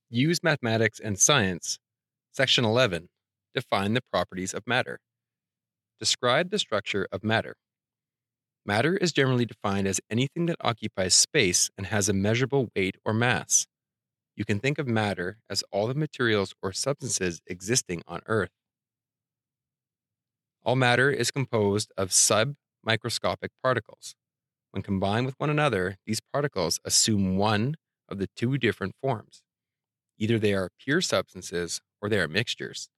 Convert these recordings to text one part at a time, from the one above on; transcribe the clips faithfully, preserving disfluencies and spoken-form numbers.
Use mathematics and science. Section eleven. Define the properties of matter. Describe the structure of matter. Matter is generally defined as anything that occupies space and has a measurable weight or mass. You can think of matter as all the materials or substances existing on Earth. All matter is composed of submicroscopic particles. When combined with one another, these particles assume one of the two different forms. Either they are pure substances or they are mixtures.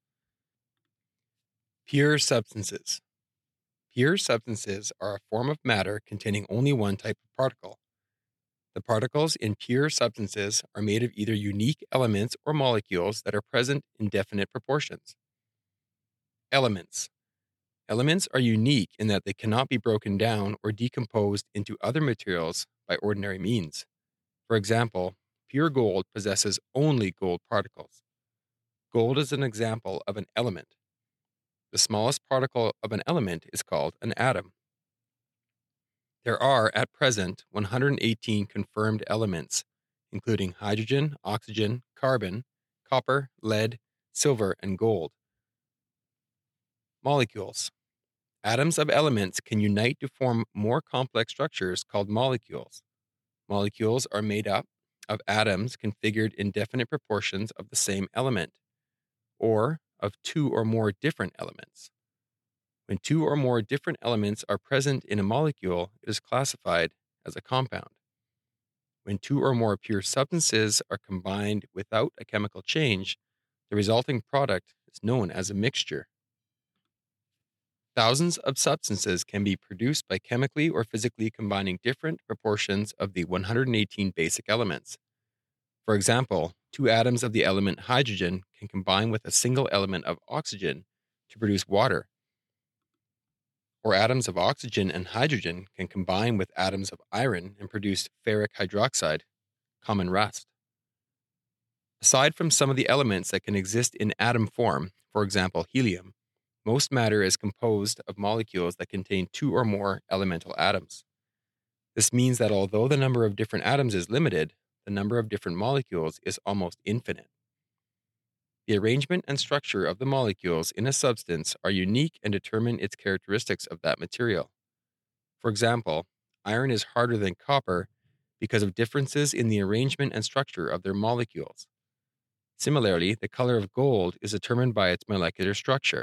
Pure substances. Pure substances are a form of matter containing only one type of particle. The particles in pure substances are made of either unique elements or molecules that are present in definite proportions. Elements. Elements are unique in that they cannot be broken down or decomposed into other materials by ordinary means. For example, pure gold possesses only gold particles. Gold is an example of an element. The smallest particle of an element is called an atom. There are, at present, one hundred eighteen confirmed elements, including hydrogen, oxygen, carbon, copper, lead, silver, and gold. Molecules. Atoms of elements can unite to form more complex structures called molecules. Molecules are made up of atoms configured in definite proportions of the same element, or of two or more different elements. When two or more different elements are present in a molecule, it is classified as a compound. When two or more pure substances are combined without a chemical change, the resulting product is known as a mixture. Thousands of substances can be produced by chemically or physically combining different proportions of the one hundred eighteen basic elements. For example, two atoms of the element hydrogen can combine with a single element of oxygen to produce water. Or atoms of oxygen and hydrogen can combine with atoms of iron and produce ferric hydroxide, common rust. Aside from some of the elements that can exist in atom form, for example, helium, most matter is composed of molecules that contain two or more elemental atoms. This means that although the number of different atoms is limited, the number of different molecules is almost infinite. The arrangement and structure of the molecules in a substance are unique and determine its characteristics of that material. For example, iron is harder than copper because of differences in the arrangement and structure of their molecules. Similarly, the color of gold is determined by its molecular structure.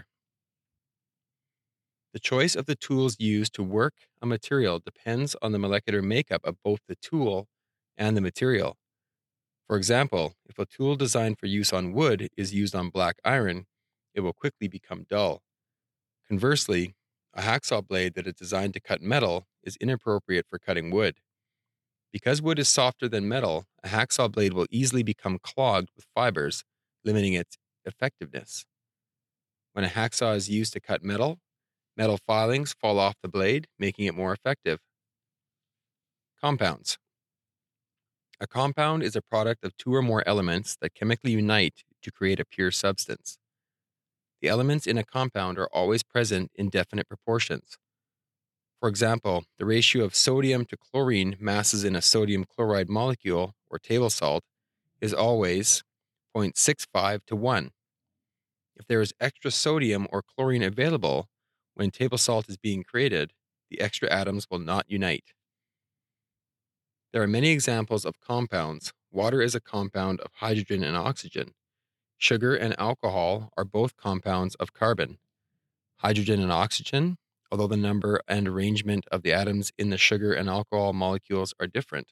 The choice of the tools used to work a material depends on the molecular makeup of both the tool and the material. For example, if a tool designed for use on wood is used on black iron, it will quickly become dull. Conversely, a hacksaw blade that is designed to cut metal is inappropriate for cutting wood. Because wood is softer than metal, a hacksaw blade will easily become clogged with fibers, limiting its effectiveness. When a hacksaw is used to cut metal, metal filings fall off the blade, making it more effective. Compounds. A compound is a product of two or more elements that chemically unite to create a pure substance. The elements in a compound are always present in definite proportions. For example, the ratio of sodium to chlorine masses in a sodium chloride molecule, or table salt, is always zero point six five to one. If there is extra sodium or chlorine available when table salt is being created, the extra atoms will not unite. There are many examples of compounds. Water is a compound of hydrogen and oxygen. Sugar and alcohol are both compounds of carbon. Hydrogen and oxygen, although the number and arrangement of the atoms in the sugar and alcohol molecules are different.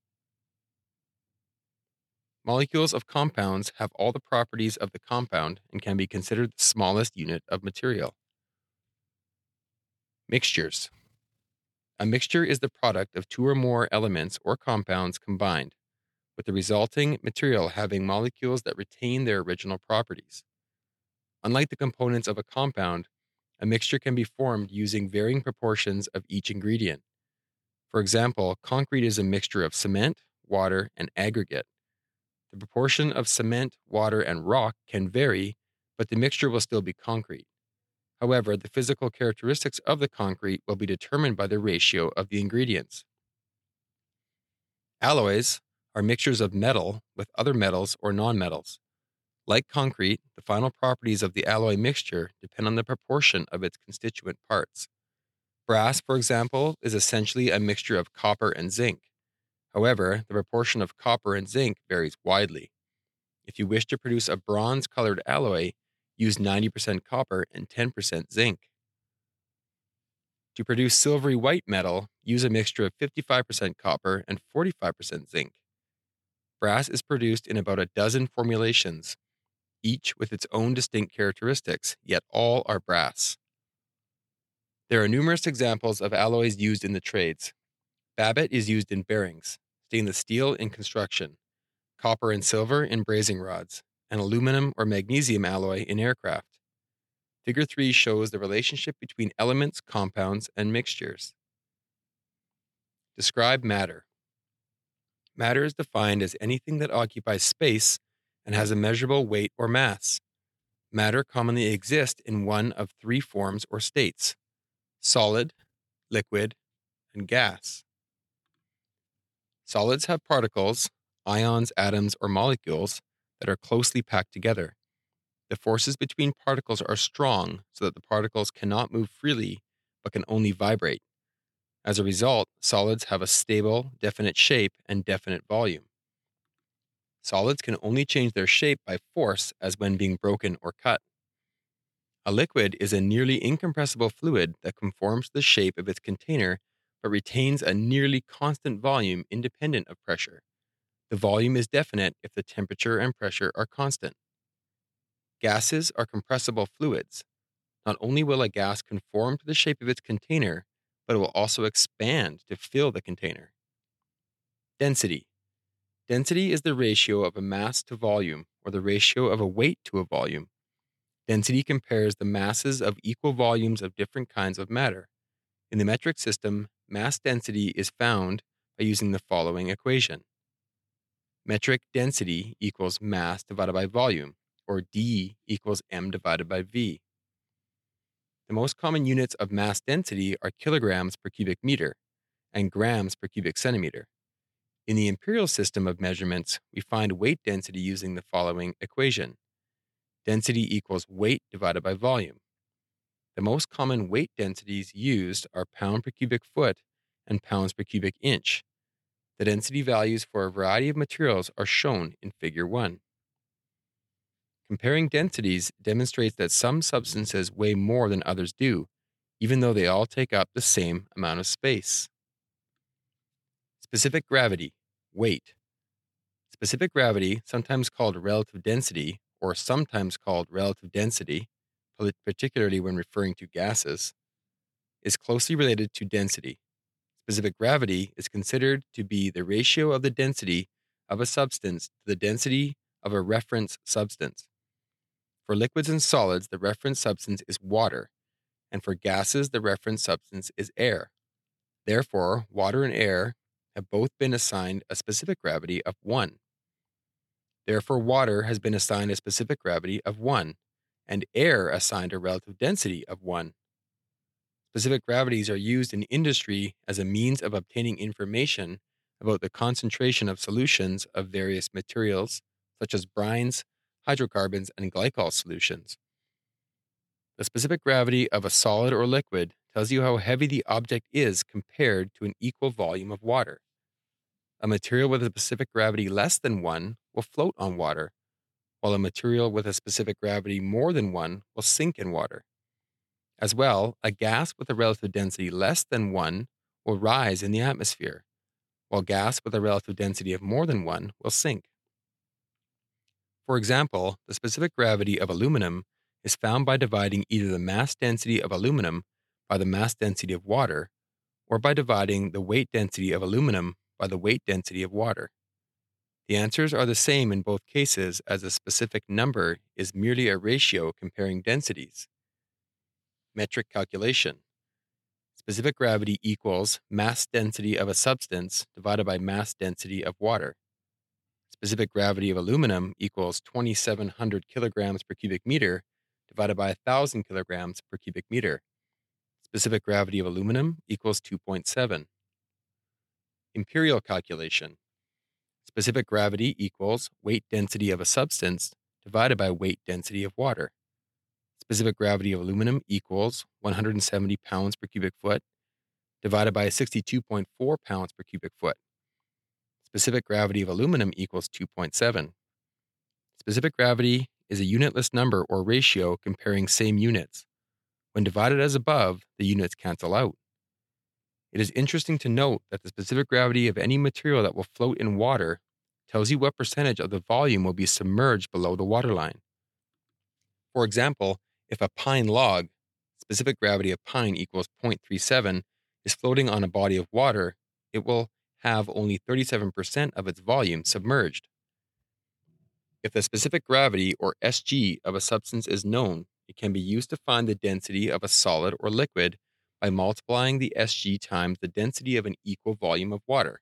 Molecules of compounds have all the properties of the compound and can be considered the smallest unit of material. Mixtures. A mixture is the product of two or more elements or compounds combined, with the resulting material having molecules that retain their original properties. Unlike the components of a compound, a mixture can be formed using varying proportions of each ingredient. For example, concrete is a mixture of cement, water, and aggregate. The proportion of cement, water, and rock can vary, but the mixture will still be concrete. However, the physical characteristics of the concrete will be determined by the ratio of the ingredients. Alloys are mixtures of metal with other metals or nonmetals. Like concrete, the final properties of the alloy mixture depend on the proportion of its constituent parts. Brass, for example, is essentially a mixture of copper and zinc. However, the proportion of copper and zinc varies widely. If you wish to produce a bronze-colored alloy, use ninety percent copper and ten percent zinc. To produce silvery white metal, use a mixture of fifty-five percent copper and forty-five percent zinc. Brass is produced in about a dozen formulations, each with its own distinct characteristics, yet all are brass. There are numerous examples of alloys used in the trades. Babbitt is used in bearings, stainless steel in construction, copper and silver in brazing rods, and aluminum or magnesium alloy in aircraft. Figure three shows the relationship between elements, compounds, and mixtures. Describe matter. Matter is defined as anything that occupies space and has a measurable weight or mass. Matter commonly exists in one of three forms or states: solid, liquid, and gas. Solids have particles, ions, atoms, or molecules that are closely packed together. The forces between particles are strong so that the particles cannot move freely but can only vibrate. As a result, solids have a stable, definite shape and definite volume. Solids can only change their shape by force, as when being broken or cut. A liquid is a nearly incompressible fluid that conforms to the shape of its container but retains a nearly constant volume independent of pressure. The volume is definite if the temperature and pressure are constant. Gases are compressible fluids. Not only will a gas conform to the shape of its container, but it will also expand to fill the container. Density. Density is the ratio of a mass to volume, or the ratio of a weight to a volume. Density compares the masses of equal volumes of different kinds of matter. In the metric system, mass density is found by using the following equation. Metric density equals mass divided by volume, or D equals M divided by V. The most common units of mass density are kilograms per cubic meter and grams per cubic centimeter. In the imperial system of measurements, we find weight density using the following equation. Density equals weight divided by volume. The most common weight densities used are pound per cubic foot and pounds per cubic inch. The density values for a variety of materials are shown in Figure one. Comparing densities demonstrates that some substances weigh more than others do, even though they all take up the same amount of space. Specific gravity, weight. Specific gravity, sometimes called relative density, or sometimes called relative density, particularly when referring to gases, is closely related to density. Specific gravity is considered to be the ratio of the density of a substance to the density of a reference substance. For liquids and solids, the reference substance is water, and for gases, the reference substance is air. Therefore, water and air have both been assigned a specific gravity of one. Therefore, water has been assigned a specific gravity of one, and air assigned a relative density of one. Specific gravities are used in industry as a means of obtaining information about the concentration of solutions of various materials, such as brines, hydrocarbons, and glycol solutions. The specific gravity of a solid or liquid tells you how heavy the object is compared to an equal volume of water. A material with a specific gravity less than one will float on water, while a material with a specific gravity more than one will sink in water. As well, a gas with a relative density less than one will rise in the atmosphere, while gas with a relative density of more than one will sink. For example, the specific gravity of aluminum is found by dividing either the mass density of aluminum by the mass density of water, or by dividing the weight density of aluminum by the weight density of water. The answers are the same in both cases, as a specific number is merely a ratio comparing densities. Metric calculation. Specific gravity equals mass density of a substance divided by mass density of water. Specific gravity of aluminum equals twenty-seven hundred kilograms per cubic meter divided by one thousand kilograms per cubic meter. Specific gravity of aluminum equals two point seven. Imperial calculation. Specific gravity equals weight density of a substance divided by weight density of water. Specific gravity of aluminum equals one hundred seventy pounds per cubic foot divided by sixty-two point four pounds per cubic foot. Specific gravity of aluminum equals two point seven. Specific gravity is a unitless number or ratio comparing same units. When divided as above, the units cancel out. It is interesting to note that the specific gravity of any material that will float in water tells you what percentage of the volume will be submerged below the waterline. For example, if a pine log, specific gravity of pine equals zero point three seven, is floating on a body of water, it will have only thirty-seven percent of its volume submerged. If the specific gravity, or S G, of a substance is known, it can be used to find the density of a solid or liquid by multiplying the S G times the density of an equal volume of water.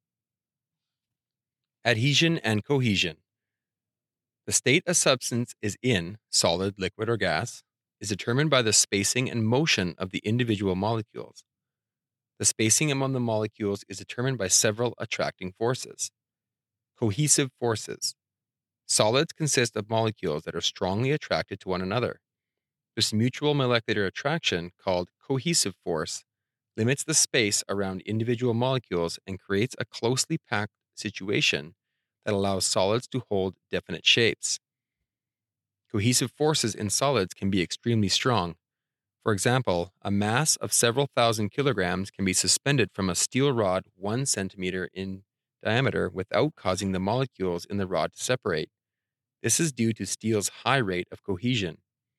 Adhesion and cohesion. The state a substance is in, solid, liquid, or gas, is determined by the spacing and motion of the individual molecules. The spacing among the molecules is determined by several attracting forces. Cohesive forces. Solids consist of molecules that are strongly attracted to one another. This mutual molecular attraction, called cohesive force, limits the space around individual molecules and creates a closely packed situation that allows solids to hold definite shapes. Cohesive forces in solids can be extremely strong. For example, a mass of several thousand kilograms can be suspended from a steel rod one centimeter in diameter without causing the molecules in the rod to separate. This is due to steel's high rate of cohesion.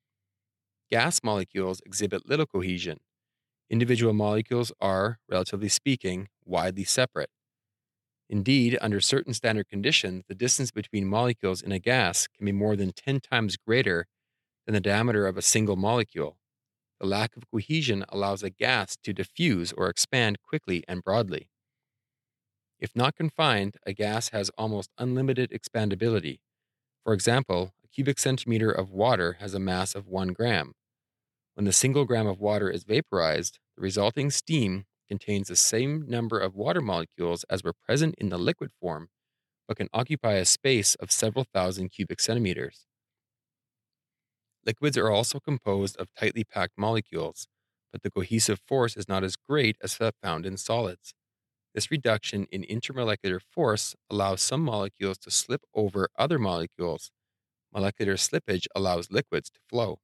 Gas molecules exhibit little cohesion. Individual molecules are, relatively speaking, widely separate. Indeed, under certain standard conditions, the distance between molecules in a gas can be more than ten times greater than the diameter of a single molecule. The lack of cohesion allows a gas to diffuse or expand quickly and broadly. If not confined, a gas has almost unlimited expandability. For example, a cubic centimeter of water has a mass of one gram. When the single gram of water is vaporized, the resulting steam contains the same number of water molecules as were present in the liquid form, but can occupy a space of several thousand cubic centimeters. Liquids are also composed of tightly packed molecules, but the cohesive force is not as great as that found in solids. This reduction in intermolecular force allows some molecules to slip over other molecules. Molecular slippage allows liquids to flow.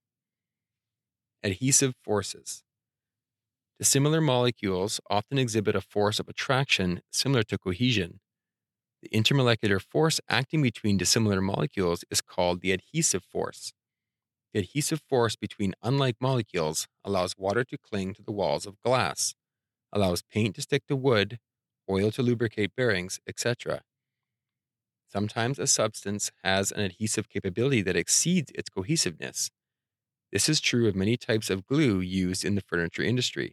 Adhesive forces. Dissimilar molecules often exhibit a force of attraction similar to cohesion. The intermolecular force acting between dissimilar molecules is called the adhesive force. The adhesive force between unlike molecules allows water to cling to the walls of glass, allows paint to stick to wood, oil to lubricate bearings, et cetera. Sometimes a substance has an adhesive capability that exceeds its cohesiveness. This is true of many types of glue used in the furniture industry.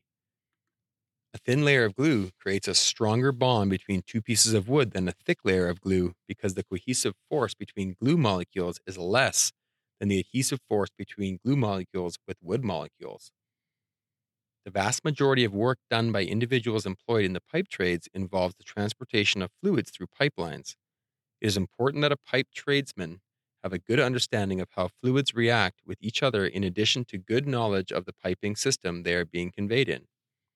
A thin layer of glue creates a stronger bond between two pieces of wood than a thick layer of glue because the cohesive force between glue molecules is less than the adhesive force between glue molecules with wood molecules. The vast majority of work done by individuals employed in the pipe trades involves the transportation of fluids through pipelines. It is important that a pipe tradesman have a good understanding of how fluids react with each other in addition to good knowledge of the piping system they are being conveyed in.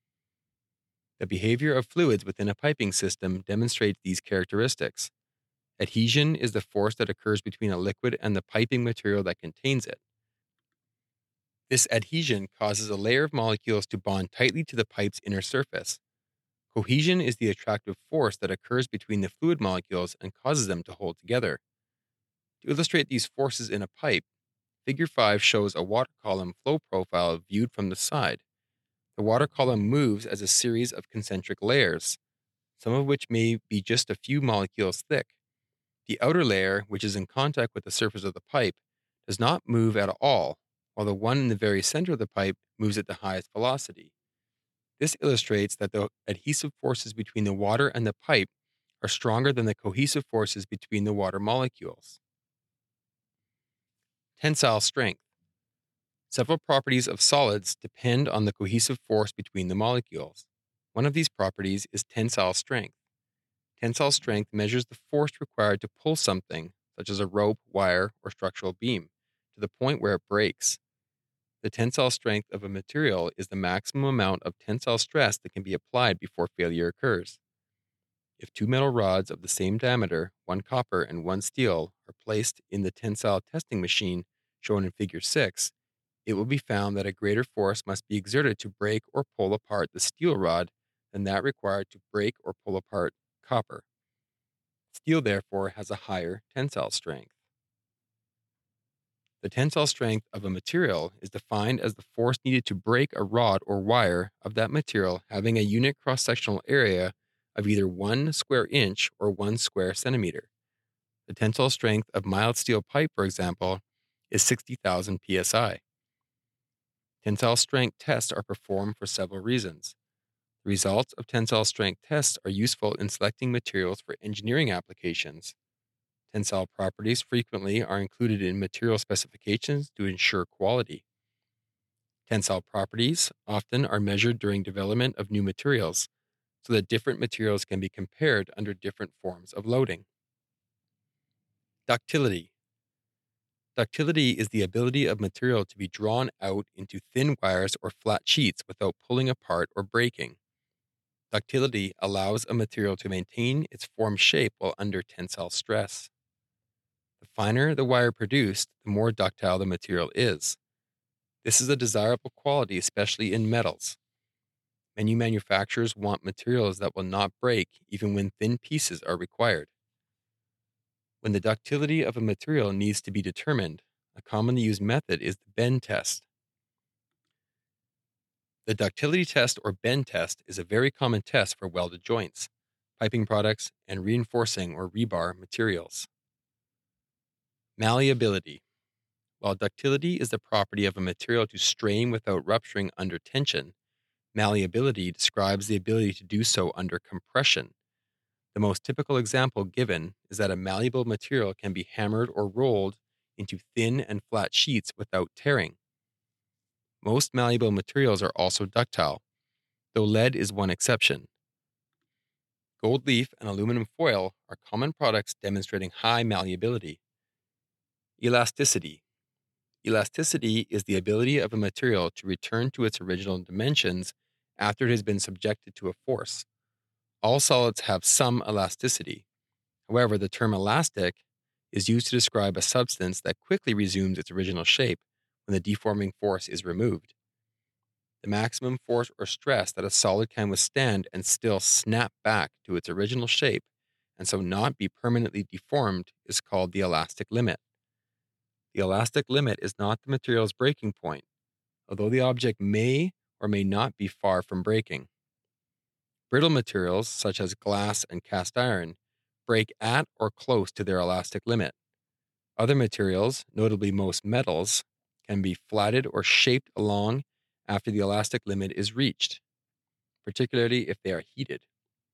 The behavior of fluids within a piping system demonstrates these characteristics. Adhesion is the force that occurs between a liquid and the piping material that contains it. This adhesion causes a layer of molecules to bond tightly to the pipe's inner surface. Cohesion is the attractive force that occurs between the fluid molecules and causes them to hold together. To illustrate these forces in a pipe, Figure five shows a water column flow profile viewed from the side. The water column moves as a series of concentric layers, some of which may be just a few molecules thick. The outer layer, which is in contact with the surface of the pipe, does not move at all, while the one in the very center of the pipe moves at the highest velocity. This illustrates that the adhesive forces between the water and the pipe are stronger than the cohesive forces between the water molecules. Tensile strength. Several properties of solids depend on the cohesive force between the molecules. One of these properties is tensile strength. Tensile strength measures the force required to pull something, such as a rope, wire, or structural beam, to the point where it breaks. The tensile strength of a material is the maximum amount of tensile stress that can be applied before failure occurs. If two metal rods of the same diameter, one copper and one steel, are placed in the tensile testing machine shown in Figure six, it will be found that a greater force must be exerted to break or pull apart the steel rod than that required to break or pull apart copper. Steel, therefore, has a higher tensile strength. The tensile strength of a material is defined as the force needed to break a rod or wire of that material having a unit cross sectional area of either one square inch or one square centimeter. The tensile strength of mild steel pipe, for example, is sixty thousand P S I. Tensile strength tests are performed for several reasons. The results of tensile strength tests are useful in selecting materials for engineering applications. Tensile properties frequently are included in material specifications to ensure quality. Tensile properties often are measured during development of new materials so that different materials can be compared under different forms of loading. Ductility. Ductility is the ability of material to be drawn out into thin wires or flat sheets without pulling apart or breaking. Ductility allows a material to maintain its form shape while under tensile stress. The finer the wire produced, the more ductile the material is. This is a desirable quality, especially in metals. Many manufacturers want materials that will not break even when thin pieces are required. When the ductility of a material needs to be determined, a commonly used method is the bend test. The ductility test or bend test is a very common test for welded joints, piping products, and reinforcing or rebar materials. Malleability. While ductility is the property of a material to strain without rupturing under tension, malleability describes the ability to do so under compression. The most typical example given is that a malleable material can be hammered or rolled into thin and flat sheets without tearing. Most malleable materials are also ductile, though lead is one exception. Gold leaf and aluminum foil are common products demonstrating high malleability. Elasticity. Elasticity is the ability of a material to return to its original dimensions after it has been subjected to a force. All solids have some elasticity. However, the term elastic is used to describe a substance that quickly resumes its original shape when the deforming force is removed. The maximum force or stress that a solid can withstand and still snap back to its original shape and so not be permanently deformed is called the elastic limit. The elastic limit is not the material's breaking point, although the object may or may not be far from breaking. Brittle materials, such as glass and cast iron, break at or close to their elastic limit. Other materials, notably most metals, can be flatted or shaped along after the elastic limit is reached, particularly if they are heated.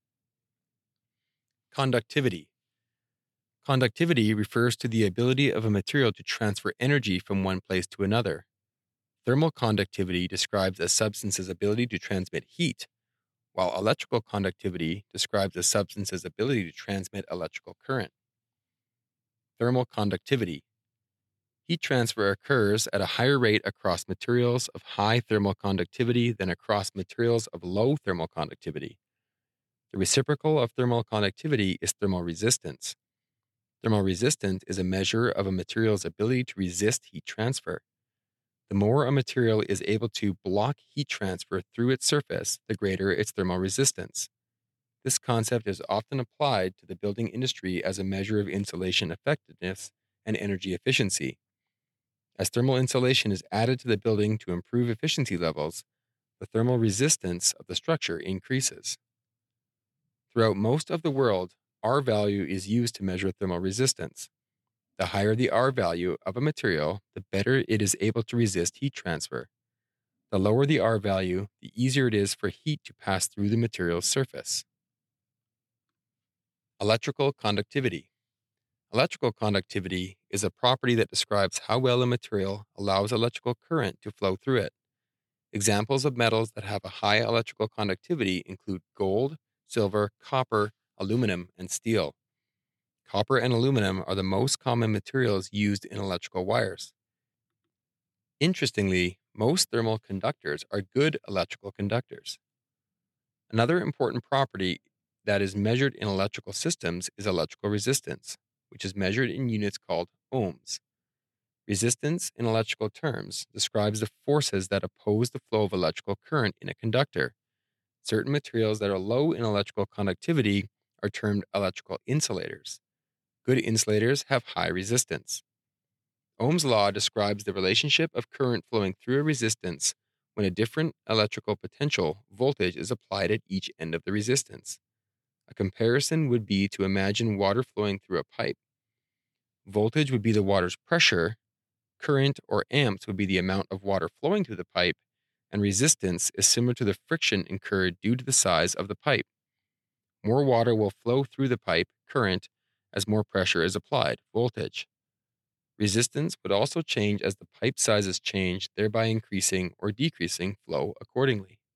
Conductivity. Conductivity refers to the ability of a material to transfer energy from one place to another. Thermal conductivity describes a substance's ability to transmit heat, while electrical conductivity describes a substance's ability to transmit electrical current. Thermal conductivity. Heat transfer occurs at a higher rate across materials of high thermal conductivity than across materials of low thermal conductivity. The reciprocal of thermal conductivity is thermal resistance. Thermal resistance is a measure of a material's ability to resist heat transfer. The more a material is able to block heat transfer through its surface, the greater its thermal resistance. This concept is often applied to the building industry as a measure of insulation effectiveness and energy efficiency. As thermal insulation is added to the building to improve efficiency levels, the thermal resistance of the structure increases. Throughout most of the world, R value is used to measure thermal resistance. The higher the R value of a material, the better it is able to resist heat transfer. The lower the R value, the easier it is for heat to pass through the material's surface. Electrical conductivity. Electrical conductivity is a property that describes how well a material allows electrical current to flow through it. Examples of metals that have a high electrical conductivity include gold, silver, copper, aluminum, and steel. Copper and aluminum are the most common materials used in electrical wires. Interestingly, most thermal conductors are good electrical conductors. Another important property that is measured in electrical systems is electrical resistance, which is measured in units called ohms. Resistance, in electrical terms, describes the forces that oppose the flow of electrical current in a conductor. Certain materials that are low in electrical conductivity are termed electrical insulators. Good insulators have high resistance. Ohm's law describes the relationship of current flowing through a resistance when a different electrical potential voltage is applied at each end of the resistance. A comparison would be to imagine water flowing through a pipe. Voltage would be the water's pressure, current or amps would be the amount of water flowing through the pipe, and resistance is similar to the friction incurred due to the size of the pipe. More water will flow through the pipe, current, as more pressure is applied, voltage. Resistance would also change as the pipe sizes change, thereby increasing or decreasing flow accordingly.